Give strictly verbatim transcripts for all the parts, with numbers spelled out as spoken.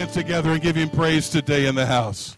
hands together and give him praise today in the house.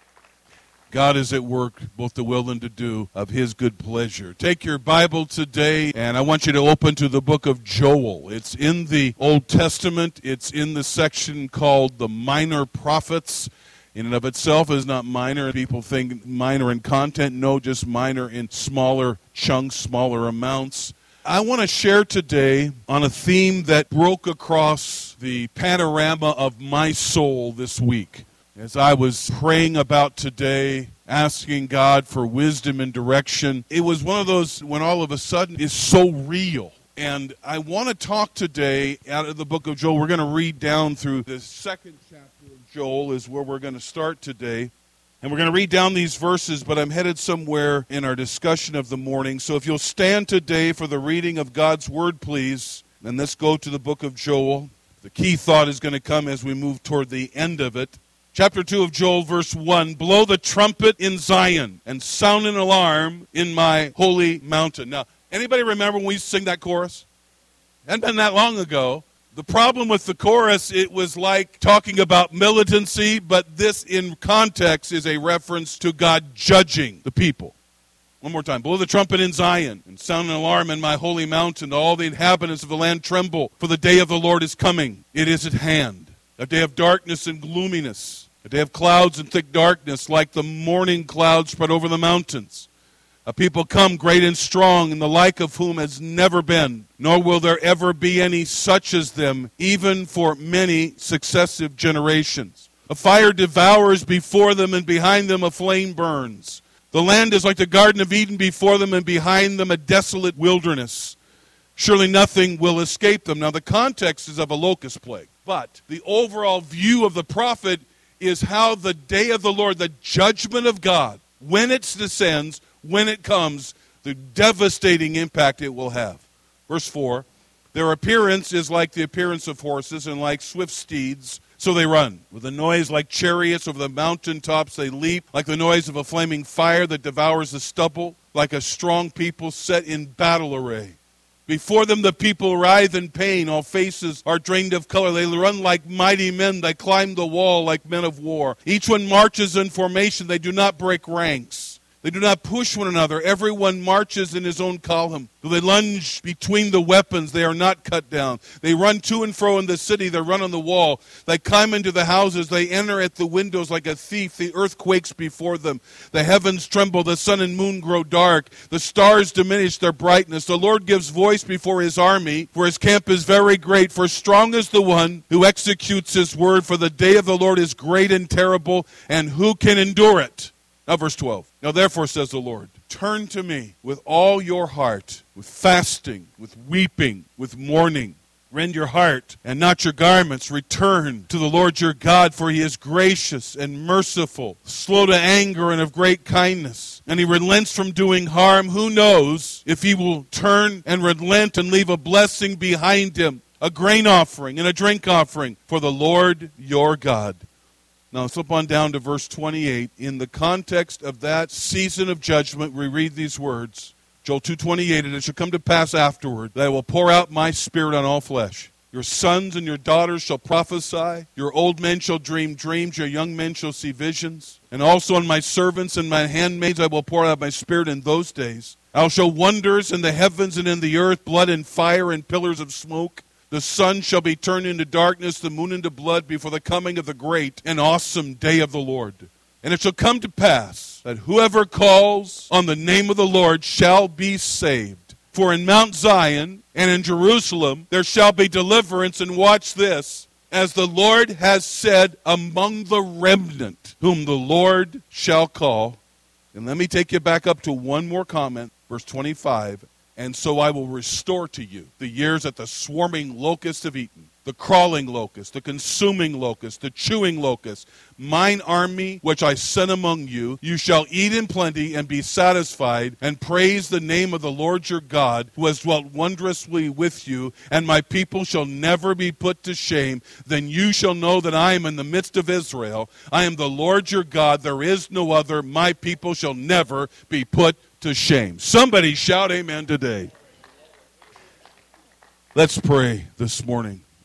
God is at work, both to will and to do of his good pleasure. Take your Bible today, and I want you to open to the book of Joel. It's in the Old Testament. It's in the section called the Minor Prophets. In and of itself is not minor. People think minor in content. No, just minor in smaller chunks, smaller amounts. I want to share today on a theme that broke across the panorama of my soul this week. As I was praying about today, asking God for wisdom and direction, it was one of those when all of a sudden it's so real. And I want to talk today out of the book of Joel. We're going to read down through the second chapter of Joel is where we're going to start today. And we're going to read down these verses, but I'm headed somewhere in our discussion of the morning. So if you'll stand today for the reading of God's word, please, and let's go to the book of Joel. The key thought is going to come as we move toward the end of it. Chapter two of Joel, verse one, blow the trumpet in Zion and sound an alarm in my holy mountain. Now, anybody remember when we used to sing that chorus? It hadn't been that long ago. The problem with the chorus, it was like talking about militancy, but this in context is a reference to God judging the people. One more time. Blow the trumpet in Zion and sound an alarm in my holy mountain. All the inhabitants of the land tremble, for the day of the Lord is coming. It is at hand. A day of darkness and gloominess, a day of clouds and thick darkness, like the morning clouds spread over the mountains. A people come great and strong, and the like of whom has never been, nor will there ever be any such as them, even for many successive generations. A fire devours before them, and behind them a flame burns. The land is like the Garden of Eden before them, and behind them a desolate wilderness. Surely nothing will escape them. Now the context is of a locust plague. But the overall view of the prophet is how the day of the Lord, the judgment of God, when it descends, when it comes, the devastating impact it will have. Verse four, their appearance is like the appearance of horses, and like swift steeds, so they run. With a noise like chariots over the mountain tops they leap, like the noise of a flaming fire that devours the stubble, like a strong people set in battle array. Before them the people writhe in pain, all faces are drained of color. They run like mighty men, they climb the wall like men of war. Each one marches in formation, they do not break ranks. They do not push one another. Everyone marches in his own column. Though they lunge between the weapons, they are not cut down. They run to and fro in the city. They run on the wall. They climb into the houses. They enter at the windows like a thief. The earth quakes before them. The heavens tremble. The sun and moon grow dark. The stars diminish their brightness. The Lord gives voice before his army, for his camp is very great. For strong is the one who executes his word. For the day of the Lord is great and terrible, and who can endure it? Now verse twelve. Now therefore, says the Lord, turn to me with all your heart, with fasting, with weeping, with mourning. Rend your heart and not your garments. Return to the Lord your God, for he is gracious and merciful, slow to anger and of great kindness. And he relents from doing harm. Who knows if he will turn and relent and leave a blessing behind him, a grain offering and a drink offering for the Lord your God. Now slip on down to verse twenty-eight. In the context of that season of judgment, we read these words. Joel two twenty-eight, and it shall come to pass afterward that I will pour out my spirit on all flesh. Your sons and your daughters shall prophesy. Your old men shall dream dreams. Your young men shall see visions. And also on my servants and my handmaids I will pour out my spirit in those days. I will show wonders in the heavens and in the earth, blood and fire and pillars of smoke. The sun shall be turned into darkness, the moon into blood, before the coming of the great and awesome day of the Lord. And it shall come to pass that whoever calls on the name of the Lord shall be saved. For in Mount Zion and in Jerusalem there shall be deliverance, and watch this, as the Lord has said, among the remnant, whom the Lord shall call. And let me take you back up to one more comment, verse twenty-five. And so I will restore to you the years that the swarming locusts have eaten, the crawling locust, the consuming locust, the chewing locust, mine army which I sent among you. You shall eat in plenty and be satisfied, and praise the name of the Lord your God, who has dwelt wondrously with you, and my people shall never be put to shame. Then you shall know that I am in the midst of Israel. I am the Lord your God. There is no other. My people shall never be put to shame. Somebody shout amen today. Let's pray this morning.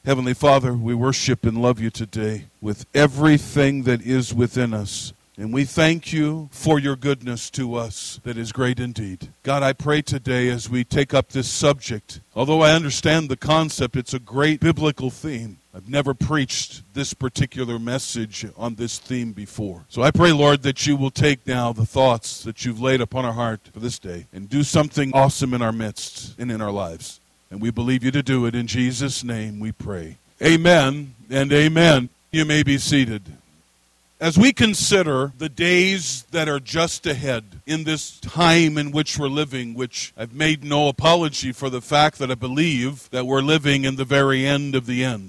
Heavenly Father, we worship and love you today with everything that is within us. And we thank you for your goodness to us that is great indeed. God, I pray today as we take up this subject, although I understand the concept, it's a great biblical theme. I've never preached this particular message on this theme before. So I pray, Lord, that you will take now the thoughts that you've laid upon our heart for this day and do something awesome in our midst and in our lives. And we believe you to do it. In Jesus' name we pray. Amen and amen. You may be seated. As we consider the days that are just ahead in this time in which we're living, which I've made no apology for the fact that I believe that we're living in the very end of the end.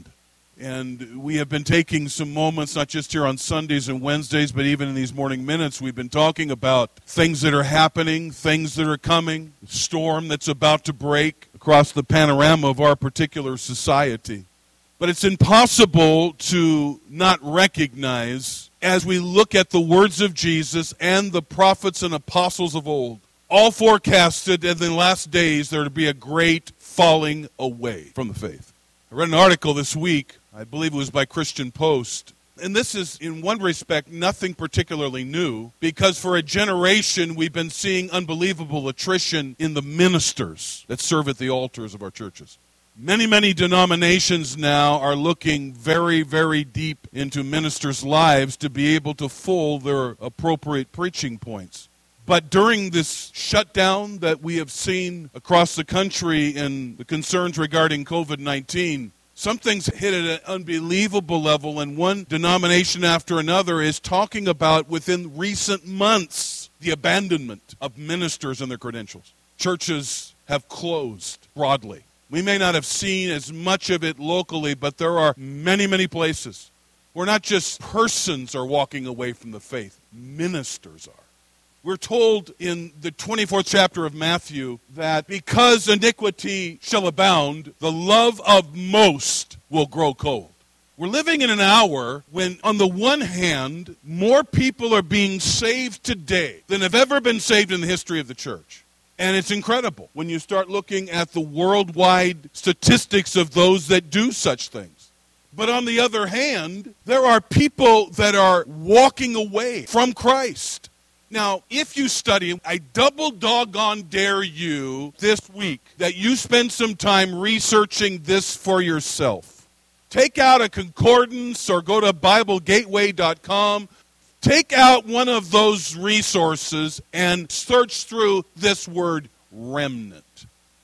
And we have been taking some moments, not just here on Sundays and Wednesdays, but even in these morning minutes, we've been talking about things that are happening, things that are coming, the storm that's about to break across the panorama of our particular society. But it's impossible to not recognize, as we look at the words of Jesus and the prophets and apostles of old, all forecasted in the last days there to be a great falling away from the faith. I read an article this week, I believe it was by Christian Post, and this is, in one respect, nothing particularly new, because for a generation we've been seeing unbelievable attrition in the ministers that serve at the altars of our churches. Many, many denominations now are looking very, very deep into ministers' lives to be able to fill their appropriate preaching points. But during this shutdown that we have seen across the country and the concerns regarding covid nineteen, something's hit at an unbelievable level, and one denomination after another is talking about, within recent months, the abandonment of ministers and their credentials. Churches have closed broadly. We may not have seen as much of it locally, but there are many, many places where not just persons are walking away from the faith, ministers are. We're told in the twenty-fourth chapter of Matthew that because iniquity shall abound, the love of most will grow cold. We're living in an hour when, on the one hand, more people are being saved today than have ever been saved in the history of the church. And it's incredible when you start looking at the worldwide statistics of those that do such things. But on the other hand, there are people that are walking away from Christ. Now, if you study, I double doggone dare you this week that you spend some time researching this for yourself. Take out a concordance or go to Bible Gateway dot com. Take out one of those resources and search through this word remnant.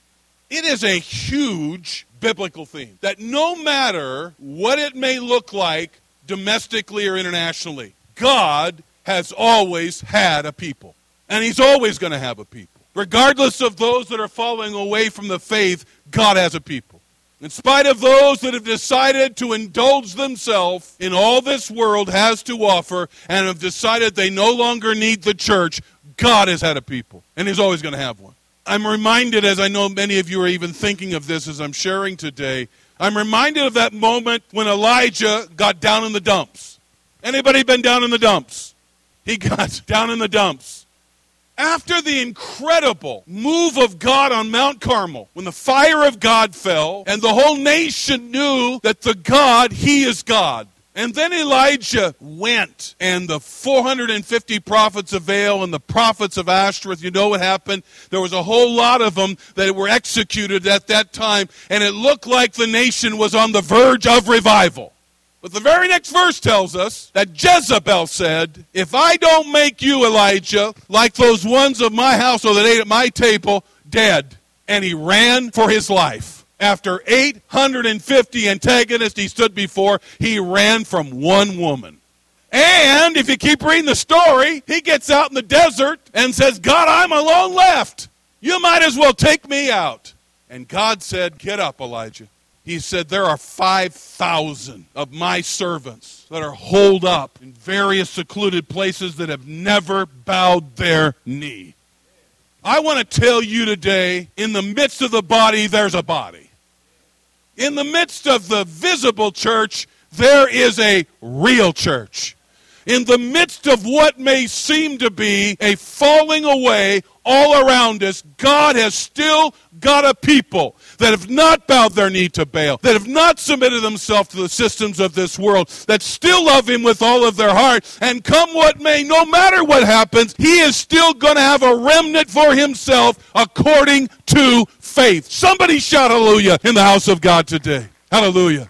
It is a huge biblical theme that no matter what it may look like domestically or internationally, God has always had a people. And he's always going to have a people. Regardless of those that are falling away from the faith, God has a people. In spite of those that have decided to indulge themselves in all this world has to offer and have decided they no longer need the church, God has had a people. And he's always going to have one. I'm reminded, as I know many of you are even thinking of this as I'm sharing today, I'm reminded of that moment when Elijah got down in the dumps. Anybody been down in the dumps? He got down in the dumps. After the incredible move of God on Mount Carmel, when the fire of God fell, and the whole nation knew that the God, he is God. And then Elijah went, and the four hundred fifty prophets of Baal and the prophets of Ashtoreth, you know what happened? There was a whole lot of them that were executed at that time, and it looked like the nation was on the verge of revival. But the very next verse tells us that Jezebel said, if I don't make you, Elijah, like those ones of my household that ate at my table, dead. And he ran for his life. After eight hundred fifty antagonists he stood before, he ran from one woman. And if you keep reading the story, he gets out in the desert and says, God, I'm alone left. You might as well take me out. And God said, get up, Elijah. He said, there are five thousand of my servants that are holed up in various secluded places that have never bowed their knee. I want to tell you today, in the midst of the body, there's a body. In the midst of the visible church, there is a real church. In the midst of what may seem to be a falling away all around us, God has still got a people that have not bowed their knee to Baal, that have not submitted themselves to the systems of this world, that still love him with all of their heart. And come what may, no matter what happens, he is still going to have a remnant for himself according to faith. Somebody shout hallelujah in the house of God today. Hallelujah.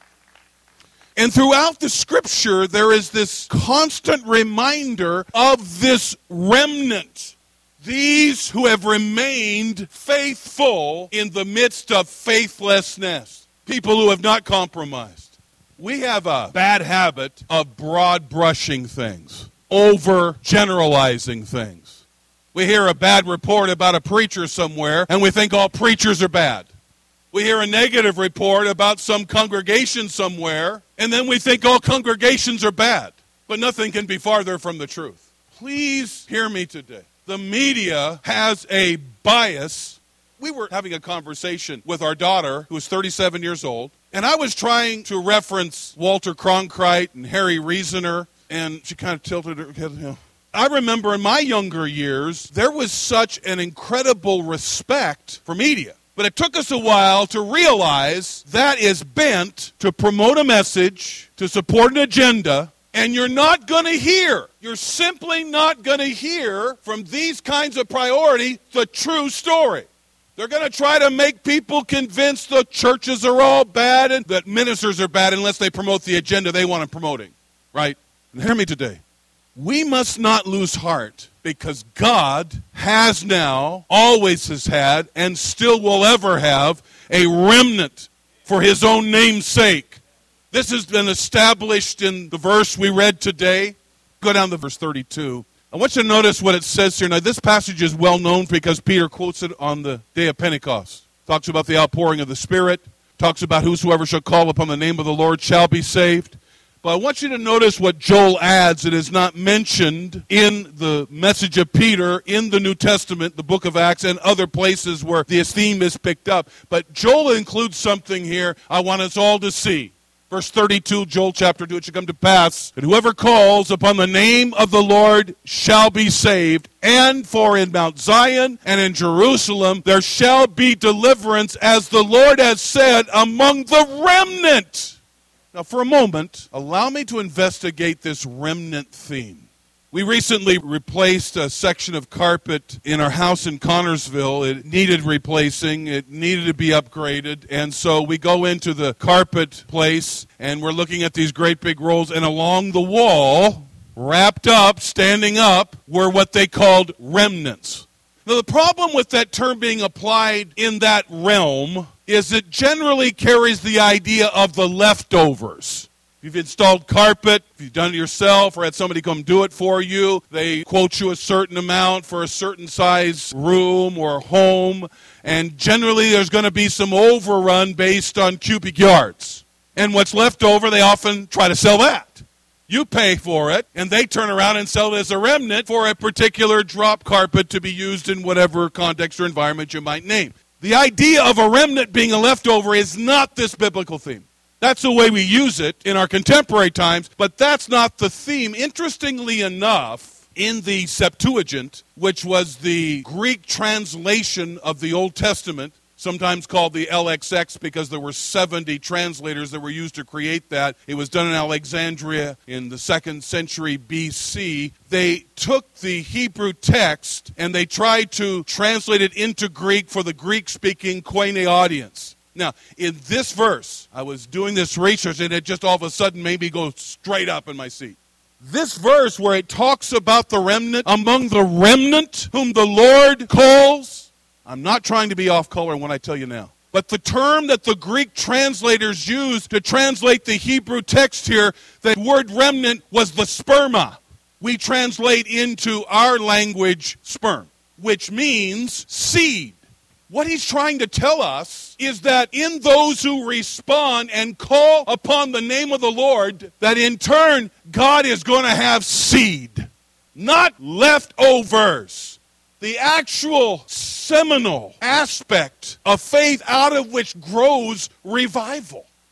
And throughout the scripture, there is this constant reminder of this remnant. These who have remained faithful in the midst of faithlessness. People who have not compromised. We have a bad habit of broad brushing things, over generalizing things. We hear a bad report about a preacher somewhere, and we think all preachers are bad. We hear a negative report about some congregation somewhere, and then we think all congregations are bad. But nothing can be farther from the truth. Please hear me today. The media has a bias. We were having a conversation with our daughter, who is thirty-seven years old, and I was trying to reference Walter Cronkite and Harry Reasoner, and she kind of tilted her head. You know. I remember in my younger years, there was such an incredible respect for media. But it took us a while to realize that is bent to promote a message, to support an agenda, and you're not going to hear, you're simply not going to hear from these kinds of priority the true story. They're going to try to make people convinced the churches are all bad and that ministers are bad unless they promote the agenda they want them promoting, right? And hear me today. We must not lose heart because God has now, always has had, and still will ever have a remnant for his own name's sake. This has been established in the verse we read today. Go down to verse thirty-two. I want you to notice what it says here. Now, this passage is well known because Peter quotes it on the day of Pentecost. Talks about the outpouring of the Spirit. Talks about whosoever shall call upon the name of the Lord shall be saved. But I want you to notice what Joel adds. It is not mentioned in the message of Peter, in the New Testament, the book of Acts, and other places where this theme is picked up. But Joel includes something here I want us all to see. Verse thirty-two, Joel chapter two, it shall come to pass that whoever calls upon the name of the Lord shall be saved. And for in Mount Zion and in Jerusalem there shall be deliverance, as the Lord has said, among the remnant. Now, for a moment, allow me to investigate this remnant theme. We recently replaced a section of carpet in our house in Connorsville. It needed replacing. It needed to be upgraded. And so we go into the carpet place, and we're looking at these great big rolls. And along the wall, wrapped up, standing up, were what they called remnants. Now, the problem with that term being applied in that realm is it generally carries the idea of the leftovers. If you've installed carpet, if you've done it yourself or had somebody come do it for you, they quote you a certain amount for a certain size room or home, and generally there's going to be some overrun based on cubic yards. And what's left over, they often try to sell that. You pay for it, and they turn around and sell it as a remnant for a particular drop carpet to be used in whatever context or environment you might name. The idea of a remnant being a leftover is not this biblical theme. That's the way we use it in our contemporary times, but that's not the theme. Interestingly enough, in the Septuagint, which was the Greek translation of the Old Testament, sometimes called the L X X because there were seventy translators that were used to create that. It was done in Alexandria in the second century B C. They took the Hebrew text and they tried to translate it into Greek for the Greek-speaking Koine audience. Now, in this verse, I was doing this research and it just all of a sudden made me go straight up in my seat. This verse where it talks about the remnant, among the remnant whom the Lord calls, I'm not trying to be off color when I tell you now. But the term that the Greek translators used to translate the Hebrew text here, the word remnant was the sperma. We translate into our language sperm, which means seed. What he's trying to tell us is that in those who respond and call upon the name of the Lord, that in turn God is going to have seed, not leftovers. The actual seminal aspect of faith out of which grows revival.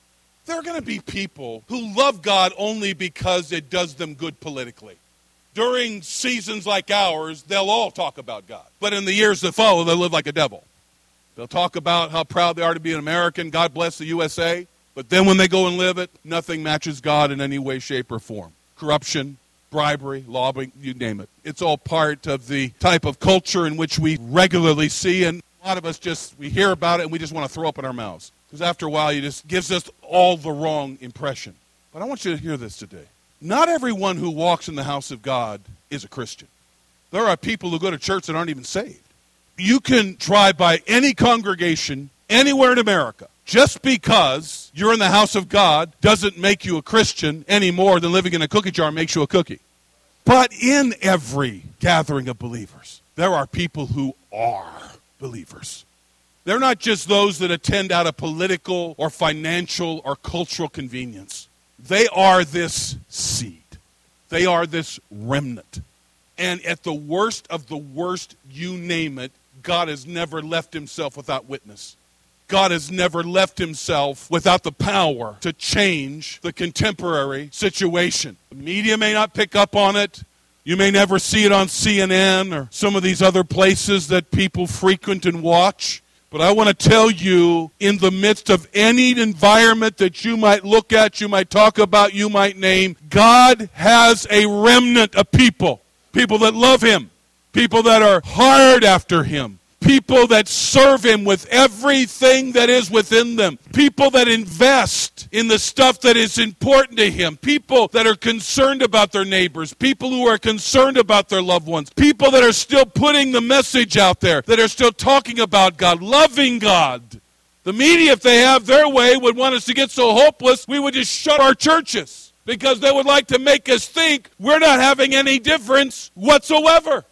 There are going to be people who love God only because it does them good politically. During seasons like ours, they'll all talk about God. But in the years that follow, they'll live like a devil. They'll talk about how proud they are to be an American, God bless the U S A. But then when they go and live it, nothing matches God in any way, shape, or form. Corruption, bribery, lobbying, you name it. It's all part of the type of culture in which we regularly see, and a lot of us just, we hear about it and we just want to throw up in our mouths. Because after a while, it just gives us all the wrong impression. But I want you to hear this today. Not everyone who walks in the house of God is a Christian. There are people who go to church that aren't even saved. You can drive by any congregation anywhere in America. Just because you're in the house of God doesn't make you a Christian any more than living in a cookie jar makes you a cookie. But in every gathering of believers, there are people who are believers. They're not just those that attend out of political or financial or cultural convenience. They are this seed. They are this remnant. And at the worst of the worst, you name it, God has never left himself without witness. God has never left himself without the power to change the contemporary situation. The media may not pick up on it. You may never see it on C N N or some of these other places that people frequent and watch. But I want to tell you, in the midst of any environment that you might look at, you might talk about, you might name, God has a remnant of people. People that love him. People that are hard after him. People that serve him with everything that is within them. People that invest in the stuff that is important to him. People that are concerned about their neighbors. People who are concerned about their loved ones. People that are still putting the message out there. That are still talking about God, loving God. The media, if they have their way, would want us to get so hopeless, we would just shut our churches. Because they would like to make us think we're not having any difference whatsoever.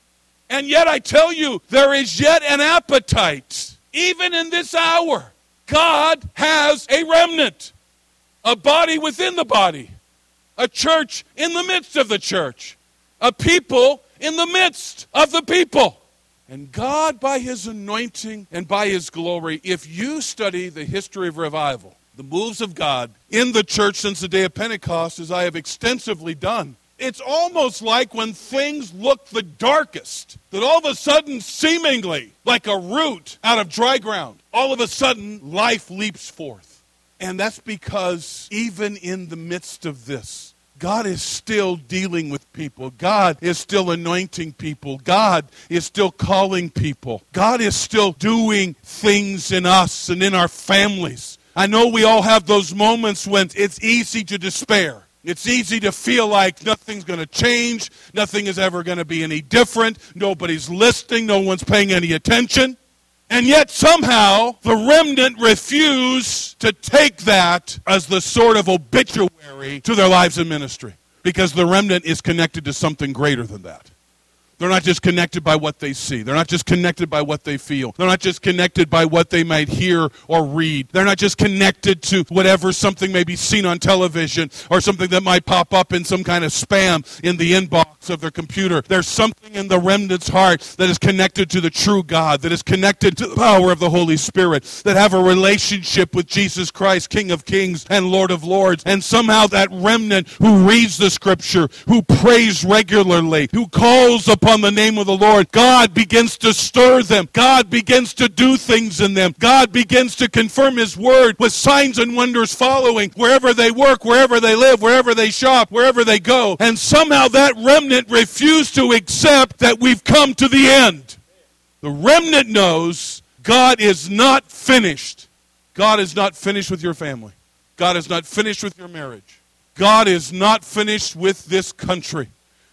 And yet I tell you, there is yet an appetite, even in this hour. God has a remnant, a body within the body, a church in the midst of the church, a people in the midst of the people. And God, by his anointing and by his glory, if you study the history of revival, the moves of God in the church since the day of Pentecost, as I have extensively done, it's almost like when things look the darkest, that all of a sudden, seemingly like a root out of dry ground, all of a sudden, life leaps forth. And that's because even in the midst of this, God is still dealing with people. God is still anointing people. God is still calling people. God is still doing things in us and in our families. I know we all have those moments when it's easy to despair. It's easy to feel like nothing's going to change, nothing is ever going to be any different, nobody's listening, no one's paying any attention. And yet somehow the remnant refuse to take that as the sort of obituary to their lives and ministry. Because the remnant is connected to something greater than that. They're not just connected by what they see. They're not just connected by what they feel. They're not just connected by what they might hear or read. They're not just connected to whatever something may be seen on television or something that might pop up in some kind of spam in the inbox of their computer. There's something in the remnant's heart that is connected to the true God, that is connected to the power of the Holy Spirit, that have a relationship with Jesus Christ, King of Kings and Lord of Lords. And somehow that remnant who reads the Scripture, who prays regularly, who calls upon Upon the name of the Lord, God begins to stir them. God begins to do things in them. God begins to confirm his word with signs and wonders following wherever they work, wherever they live, wherever they shop, wherever they go. And somehow that remnant refused to accept that we've come to the end. The remnant knows God is not finished. God is not finished with your family. God is not finished with your marriage. God is not finished with this country.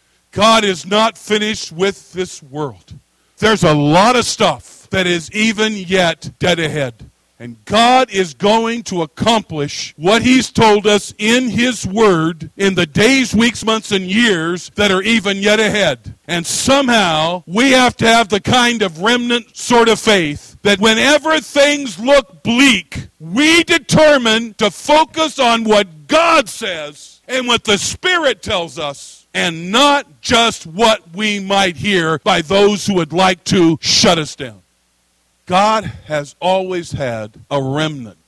God is not finished with this world. There's a lot of stuff that is even yet dead ahead. And God is going to accomplish what he's told us in his word in the days, weeks, months, and years that are even yet ahead. And somehow we have to have the kind of remnant sort of faith that whenever things look bleak, we determine to focus on what God says and what the Spirit tells us, and not just what we might hear by those who would like to shut us down. God has always had a remnant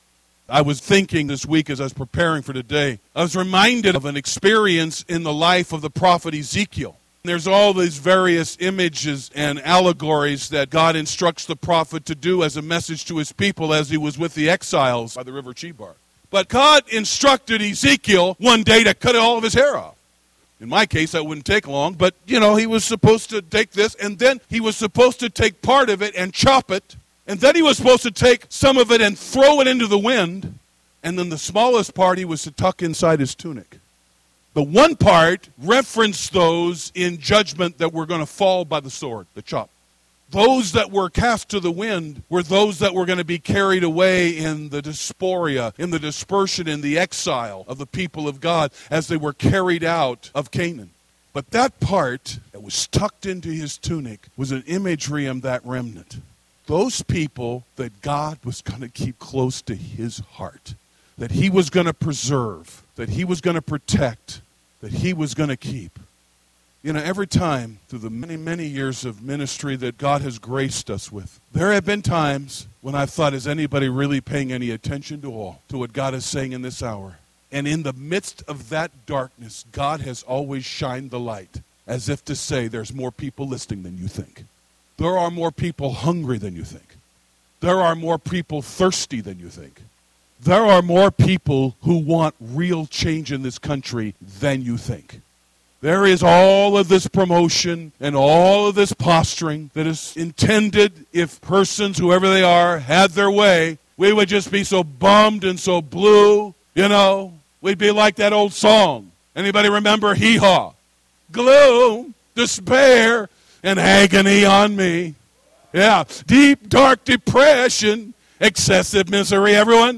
I was thinking this week as I was preparing for today, I was reminded of an experience in the life of the prophet Ezekiel. There's all these various images and allegories that God instructs the prophet to do as a message to his people as he was with the exiles by the river Chebar. But God instructed Ezekiel one day to cut all of his hair off. In my case, that wouldn't take long, but, you know, he was supposed to take this, and then he was supposed to take part of it and chop it, and then he was supposed to take some of it and throw it into the wind, and then the smallest part he was to tuck inside his tunic. The one part referenced those in judgment that were going to fall by the sword, the chop. Those that were cast to the wind were those that were going to be carried away in the diaspora, in the dispersion, in the exile of the people of God as they were carried out of Canaan. But that part that was tucked into his tunic was an imagery of that remnant. Those people that God was going to keep close to his heart, that he was going to preserve, that he was going to protect, that he was going to keep. You know, every time through the many, many years of ministry that God has graced us with, there have been times when I've thought, is anybody really paying any attention to all, to what God is saying in this hour? And in the midst of that darkness, God has always shined the light, as if to say, there's more people listening than you think. There are more people hungry than you think. There are more people thirsty than you think. There are more people who want real change in this country than you think. There is all of this promotion and all of this posturing that is intended, if persons, whoever they are, had their way, we would just be so bummed and so blue, you know. We'd be like that old song. Anybody remember Hee Haw? Gloom, despair, and agony on me. Yeah, deep, dark depression, excessive misery, everyone.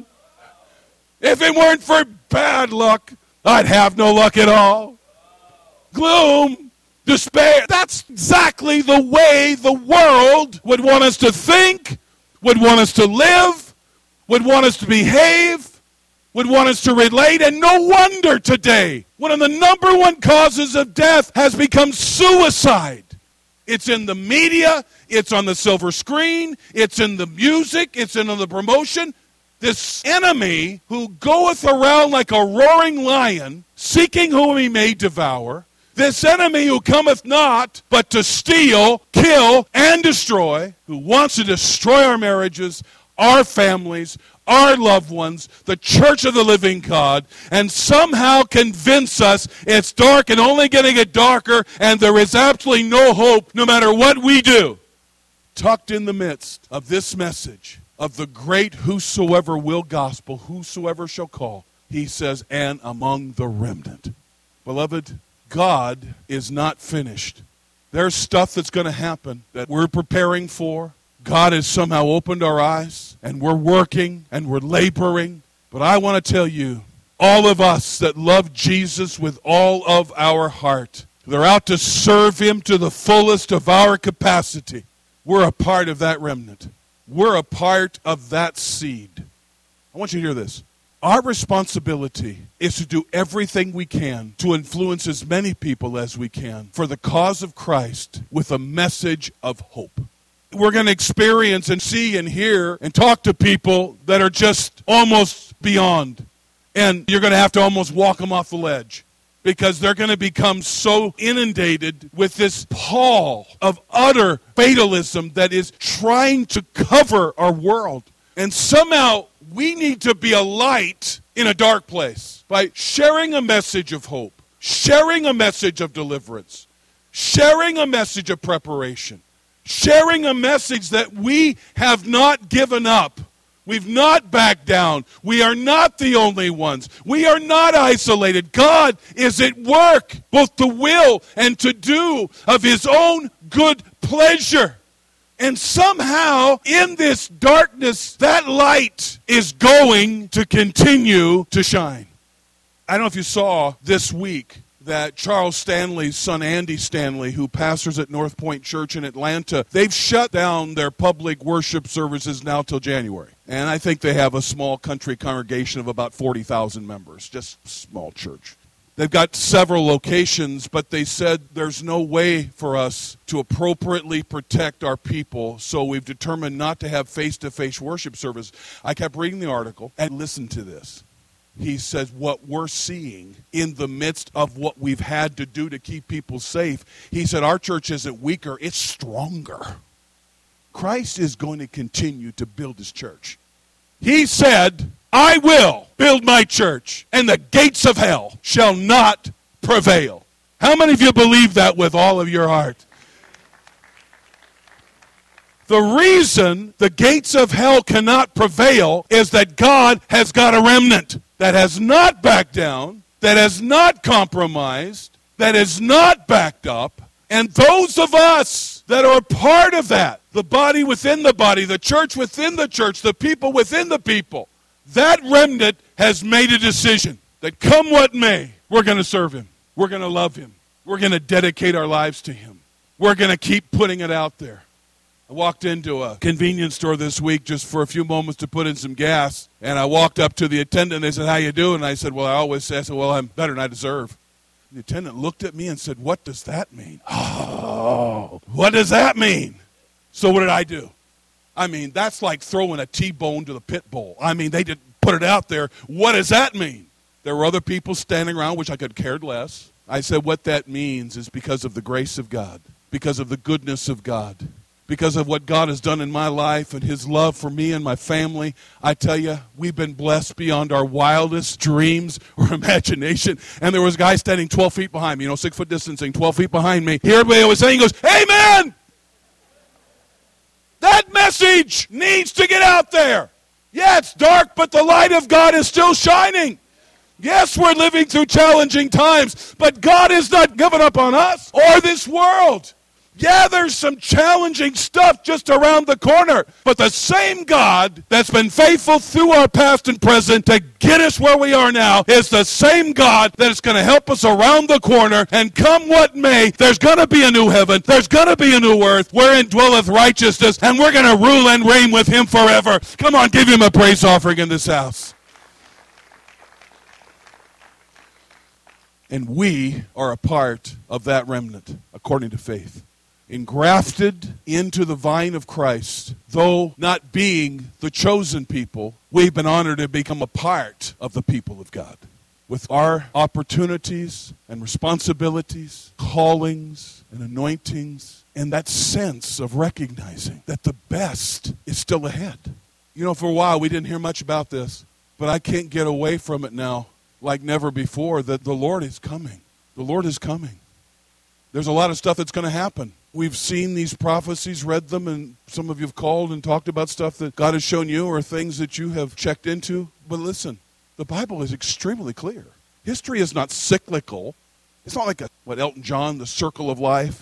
If it weren't for bad luck, I'd have no luck at all. Gloom, despair. That's exactly the way the world would want us to think, would want us to live, would want us to behave, would want us to relate. And no wonder today, one of the number one causes of death has become suicide. It's in the media, it's on the silver screen, it's in the music, it's in the promotion. This enemy who goeth around like a roaring lion, seeking whom he may devour, this enemy who cometh not but to steal, kill, and destroy, who wants to destroy our marriages, our families, our loved ones, the church of the living God, and somehow convince us it's dark and only going to get darker and there is absolutely no hope no matter what we do. Tucked in the midst of this message of the great whosoever will gospel, whosoever shall call, he says, and among the remnant. Beloved, God is not finished. There's stuff that's going to happen that we're preparing for. God has somehow opened our eyes, and we're working, and we're laboring. But I want to tell you, all of us that love Jesus with all of our heart, they're out to serve him to the fullest of our capacity. We're a part of that remnant. We're a part of that seed. I want you to hear this. Our responsibility is to do everything we can to influence as many people as we can for the cause of Christ with a message of hope. We're going to experience and see and hear and talk to people that are just almost beyond. And you're going to have to almost walk them off the ledge because they're going to become so inundated with this pall of utter fatalism that is trying to cover our world. And somehow we need to be a light in a dark place by sharing a message of hope, sharing a message of deliverance, sharing a message of preparation, sharing a message that we have not given up. We've not backed down. We are not the only ones. We are not isolated. God is at work, both to will and to do of his own good pleasure. And somehow, in this darkness, that light is going to continue to shine. I don't know if you saw this week that Charles Stanley's son, Andy Stanley, who pastors at North Point Church in Atlanta, they've shut down their public worship services now till January. And I think they have a small country congregation of about forty thousand members, just a small church. They've got several locations, but they said there's no way for us to appropriately protect our people, so we've determined not to have face-to-face worship service. I kept reading the article, and listen to this. He says what we're seeing in the midst of what we've had to do to keep people safe, he said our church isn't weaker, it's stronger. Christ is going to continue to build his church. He said, I will build my church, and the gates of hell shall not prevail. How many of you believe that with all of your heart? The reason the gates of hell cannot prevail is that God has got a remnant that has not backed down, that has not compromised, that is not backed up, and those of us that are part of that, the body within the body, the church within the church, the people within the people, that remnant has made a decision that come what may, we're going to serve him. We're going to love him. We're going to dedicate our lives to him. We're going to keep putting it out there. I walked into a convenience store this week just for a few moments to put in some gas, and I walked up to the attendant, and they said, how you doing? And I said, well, I always say, I said, well, I'm better than I deserve. The attendant looked at me and said, what does that mean? Oh, what does that mean? So what did I do? I mean, that's like throwing a T-bone to the pit bull. I mean, they didn't put it out there. What does that mean? There were other people standing around, which I could care less. I said, what that means is because of the grace of God, because of the goodness of God, because of what God has done in my life and his love for me and my family. I tell you, we've been blessed beyond our wildest dreams or imagination. And there was a guy standing twelve feet behind me, you know, six foot distancing, twelve feet behind me. He heard what I was saying. He goes, amen! That message needs to get out there. Yeah, it's dark, but the light of God is still shining. Yes, we're living through challenging times, but God has not given up on us or this world. Yeah, there's some challenging stuff just around the corner, but the same God that's been faithful through our past and present to get us where we are now is the same God that is going to help us around the corner, and come what may, there's going to be a new heaven, there's going to be a new earth, wherein dwelleth righteousness, and we're going to rule and reign with him forever. Come on, give him a praise offering in this house. And we are a part of that remnant, according to faith. Engrafted into the vine of Christ, though not being the chosen people, we've been honored to become a part of the people of God. With our opportunities and responsibilities, callings and anointings, and that sense of recognizing that the best is still ahead. You know, for a while we didn't hear much about this, but I can't get away from it now like never before, that the Lord is coming. The Lord is coming. There's a lot of stuff that's going to happen. We've seen these prophecies, read them, and some of you have called and talked about stuff that God has shown you or things that you have checked into. But listen, the Bible is extremely clear. History is not cyclical. It's not like a, what Elton John, the circle of life.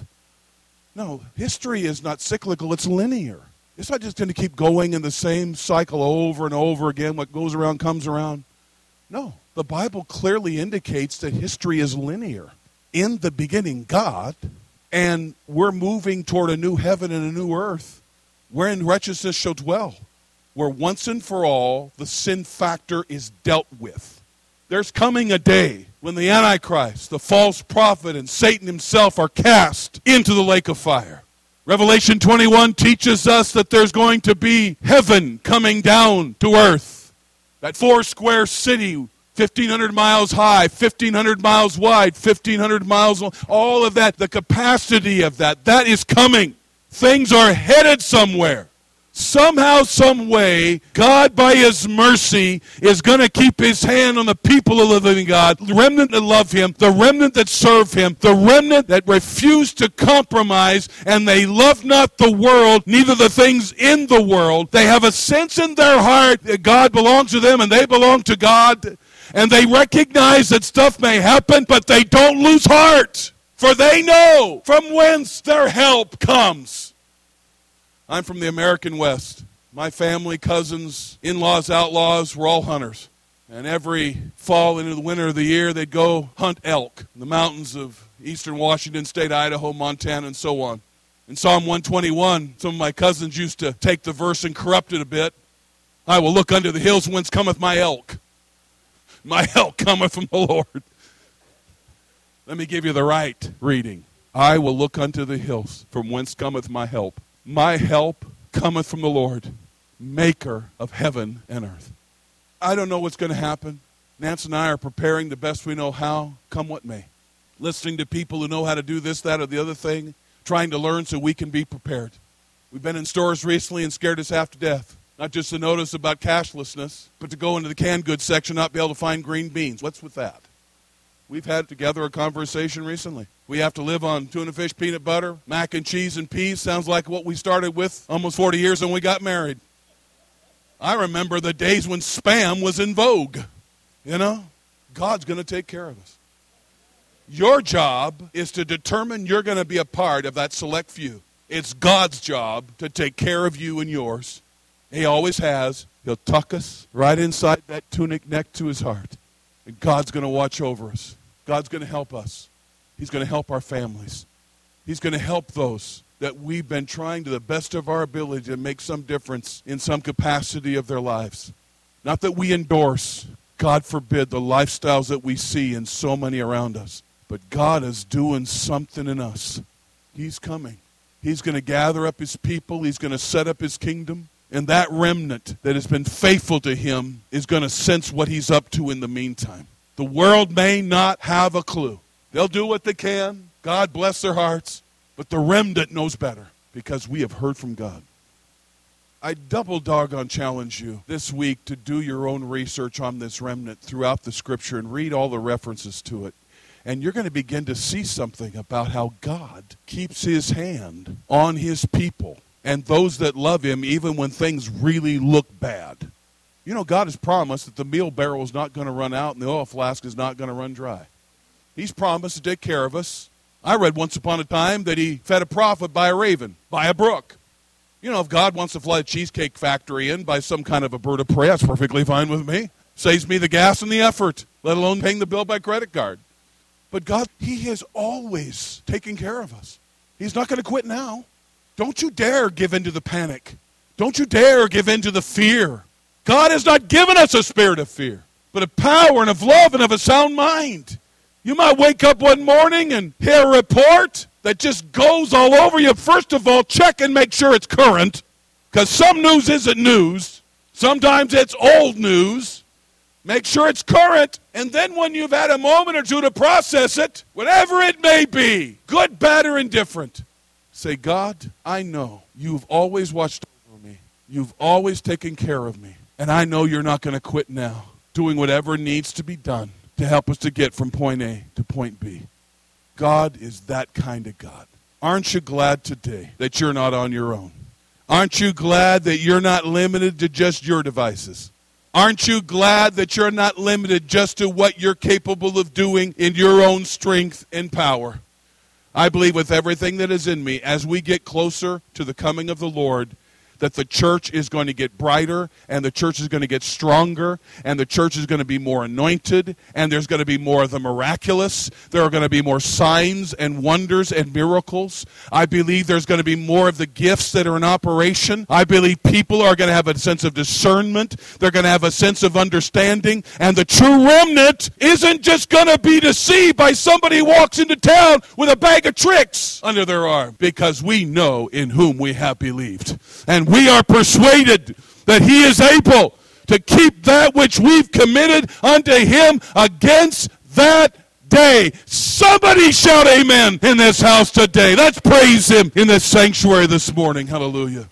No, history is not cyclical. It's linear. It's not just going to keep going in the same cycle over and over again. What goes around comes around. No, the Bible clearly indicates that history is linear. In the beginning, God, and we're moving toward a new heaven and a new earth wherein righteousness shall dwell, where once and for all the sin factor is dealt with. There's coming a day when the Antichrist, the false prophet, and Satan himself are cast into the lake of fire. Revelation twenty-one teaches us that there's going to be heaven coming down to earth. That four square city, fifteen hundred miles high, fifteen hundred miles wide, fifteen hundred miles long, all of that, the capacity of that, that is coming. Things are headed somewhere. Somehow, some way, God, by his mercy, is going to keep his hand on the people of the living God, the remnant that love him, the remnant that serve him, the remnant that refuse to compromise, and they love not the world, neither the things in the world. They have a sense in their heart that God belongs to them and they belong to God, and they recognize that stuff may happen, but they don't lose heart, for they know from whence their help comes. I'm from the American West. My family, cousins, in-laws, outlaws, were all hunters. And every fall into the winter of the year, they'd go hunt elk in the mountains of eastern Washington State, Idaho, Montana, and so on. In Psalm one twenty-one, some of my cousins used to take the verse and corrupt it a bit. I will look unto the hills whence cometh my elk. My elk cometh from the Lord. Let me give you the right reading. I will look unto the hills, from whence cometh my help. My help cometh from the Lord, maker of heaven and earth. I don't know what's going to happen. Nance and I are preparing the best we know how, come what may. Listening to people who know how to do this, that, or the other thing, trying to learn so we can be prepared. We've been in stores recently and scared us half to death. Not just to notice about cashlessness, but to go into the canned goods section, not be able to find green beans. What's with that? We've had together a conversation recently. We have to live on tuna fish, peanut butter, mac and cheese and peas. Sounds like what we started with almost forty years when we got married. I remember the days when Spam was in vogue. You know, God's going to take care of us. Your job is to determine you're going to be a part of that select few. It's God's job to take care of you and yours. He always has. He'll tuck us right inside that tunic neck to his heart. And God's going to watch over us. God's going to help us. He's going to help our families. He's going to help those that we've been trying to the best of our ability to make some difference in some capacity of their lives. Not that we endorse, God forbid, the lifestyles that we see in so many around us. But God is doing something in us. He's coming. He's going to gather up his people. He's going to set up his kingdom. And that remnant that has been faithful to him is going to sense what he's up to in the meantime. The world may not have a clue. They'll do what they can. God bless their hearts. But the remnant knows better because we have heard from God. I double doggone challenge you this week to do your own research on this remnant throughout the Scripture and read all the references to it. And you're going to begin to see something about how God keeps his hand on his people and those that love him even when things really look bad. You know, God has promised that the meal barrel is not going to run out and the oil flask is not going to run dry. He's promised to take care of us. I read once upon a time that he fed a prophet by a raven, by a brook. You know, if God wants to fly a cheesecake factory in by some kind of a bird of prey, that's perfectly fine with me. Saves me the gas and the effort, let alone paying the bill by credit card. But God, he has always taken care of us. He's not going to quit now. Don't you dare give in to the panic. Don't you dare give in to the fear. God has not given us a spirit of fear, but of power and of love and of a sound mind. You might wake up one morning and hear a report that just goes all over you. First of all, check and make sure it's current, because some news isn't news. Sometimes it's old news. Make sure it's current, and then when you've had a moment or two to process it, whatever it may be, good, bad, or indifferent, say, God, I know you've always watched over me. You've always taken care of me, and I know you're not going to quit now, doing whatever needs to be done to help us to get from point A to point B. God is that kind of God. Aren't you glad today that you're not on your own? Aren't you glad that you're not limited to just your devices? Aren't you glad that you're not limited just to what you're capable of doing in your own strength and power? I believe with everything that is in me, as we get closer to the coming of the Lord, that the church is going to get brighter, and the church is going to get stronger, and the church is going to be more anointed, and there's going to be more of the miraculous. There are going to be more signs and wonders and miracles. I believe there's going to be more of the gifts that are in operation. I believe people are going to have a sense of discernment. They're going to have a sense of understanding, and the true remnant isn't just going to be deceived by somebody who walks into town with a bag of tricks under their arm, because we know in whom we have believed. And we are persuaded that he is able to keep that which we've committed unto him against that day. Somebody shout amen in this house today. Let's praise him in this sanctuary this morning. Hallelujah.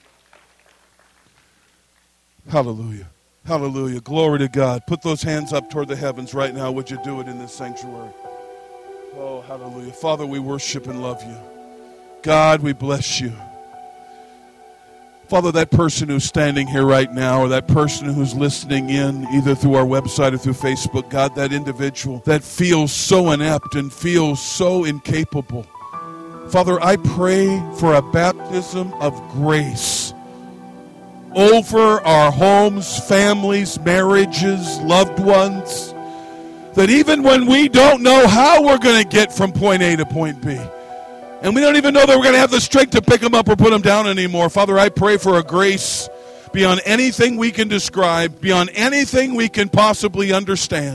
Hallelujah. Hallelujah. Glory to God. Put those hands up toward the heavens right now. Would you do it in this sanctuary? Oh, hallelujah. Father, we worship and love you. God, we bless you. Father, that person who's standing here right now, or that person who's listening in, either through our website or through Facebook, God, that individual that feels so inept and feels so incapable, Father, I pray for a baptism of grace over our homes, families, marriages, loved ones, that even when we don't know how we're going to get from point A to point B, and we don't even know that we're going to have the strength to pick them up or put them down anymore. Father, I pray for a grace beyond anything we can describe, beyond anything we can possibly understand.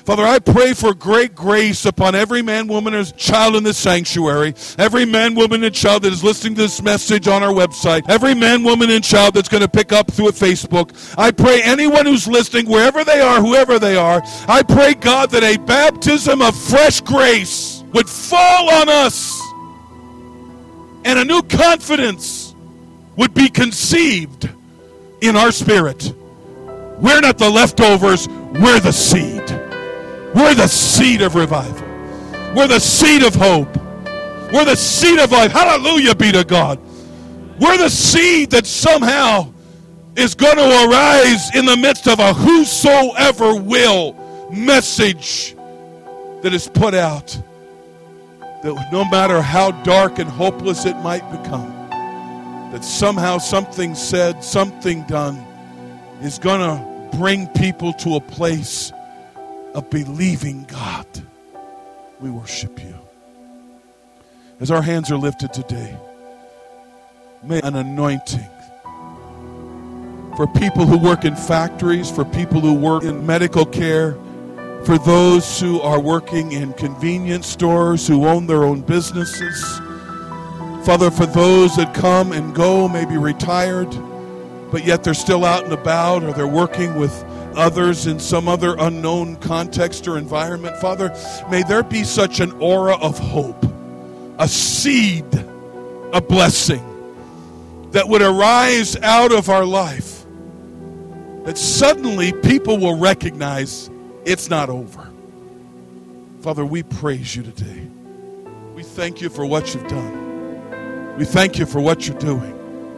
Father, I pray for great grace upon every man, woman, and child in this sanctuary, every man, woman, and child that is listening to this message on our website, every man, woman, and child that's going to pick up through a Facebook. I pray anyone who's listening, wherever they are, whoever they are, I pray, God, that a baptism of fresh grace would fall on us and a new confidence would be conceived in our spirit. We're not the leftovers, we're the seed. We're the seed of revival. We're the seed of hope. We're the seed of life. Hallelujah be to God. We're the seed that somehow is going to arise in the midst of a whosoever will message that is put out. That no matter how dark and hopeless it might become, that somehow something said, something done is going to bring people to a place of believing God. We worship you. As our hands are lifted today, may an anointing for people who work in factories, for people who work in medical care, for those who are working in convenience stores, who own their own businesses. Father, for those that come and go, maybe retired, but yet they're still out and about, or they're working with others in some other unknown context or environment. Father, may there be such an aura of hope, a seed, a blessing that would arise out of our life, that suddenly people will recognize it's not over. Father, we praise you today. We thank you for what you've done. We thank you for what you're doing.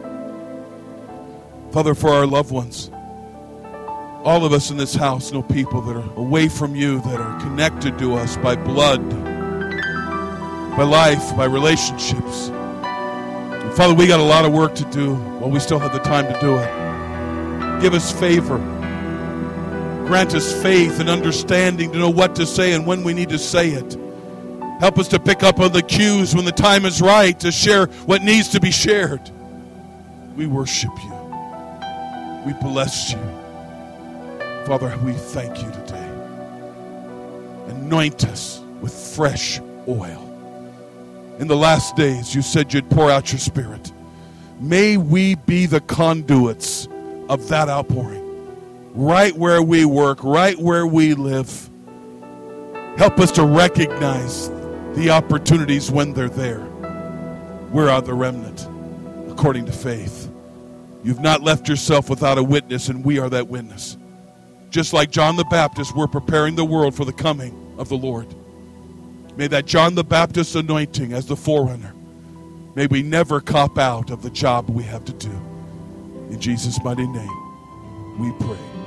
Father, for our loved ones, all of us in this house know people that are away from you, that are connected to us by blood, by life, by relationships. And Father, we got a lot of work to do while we still have the time to do it. Give us favor. Grant us faith and understanding to know what to say and when we need to say it. Help us to pick up on the cues when the time is right to share what needs to be shared. We worship you. We bless you. Father, we thank you today. Anoint us with fresh oil. In the last days, you said you'd pour out your Spirit. May we be the conduits of that outpouring. Right where we work, right where we live. Help us to recognize the opportunities when they're there. We are the remnant, according to faith. You've not left yourself without a witness, and we are that witness. Just like John the Baptist, we're preparing the world for the coming of the Lord. May that John the Baptist anointing as the forerunner, may we never cop out of the job we have to do. In Jesus' mighty name, we pray.